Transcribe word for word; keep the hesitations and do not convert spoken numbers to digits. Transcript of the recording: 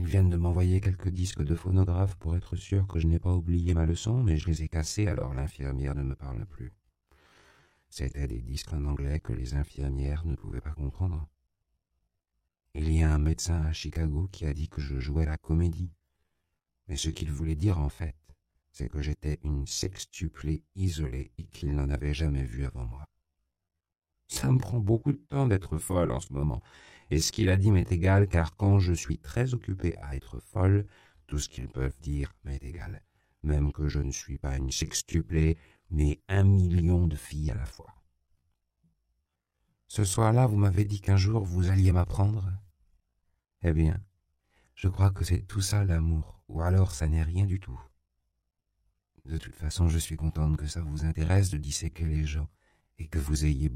viennent de m'envoyer quelques disques de phonographe pour être sûr que je n'ai pas oublié ma leçon, mais je les ai cassés, alors l'infirmière ne me parle plus. C'étaient des disques en anglais que les infirmières ne pouvaient pas comprendre. Il y a un médecin à Chicago qui a dit que je jouais la comédie. Mais ce qu'il voulait dire en fait, c'est que j'étais une sextuplée isolée et qu'il n'en avait jamais vu avant moi. Ça me prend beaucoup de temps d'être folle en ce moment, et ce qu'il a dit m'est égal, car quand je suis très occupé à être folle, tout ce qu'ils peuvent dire m'est égal, même que je ne suis pas une sextuplée, mais un million de filles à la fois. Ce soir-là, vous m'avez dit qu'un jour vous alliez m'apprendre. Eh bien, je crois que c'est tout ça l'amour, ou alors ça n'est rien du tout. De toute façon, je suis contente que ça vous intéresse de disséquer les gens, et que vous ayez